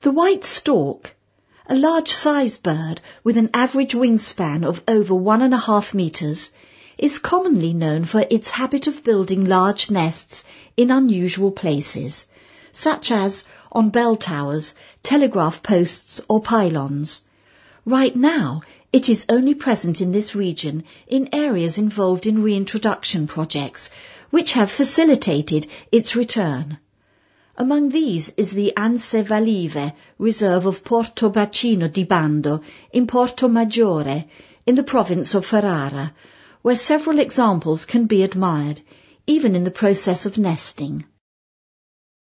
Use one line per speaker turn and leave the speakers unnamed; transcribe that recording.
The white stork, a large-sized bird with an average wingspan of over 1.5 meters, is commonly known for its habit of building large nests in unusual places, such as on bell towers, telegraph posts or pylons. Right now, it is only present in this region in areas involved in reintroduction projects, which have facilitated its return. Among these is the Anse Valive reserve of Porto Bacino di Bando in Porto Maggiore, in the province of Ferrara, where several examples can be admired, even in the process of nesting.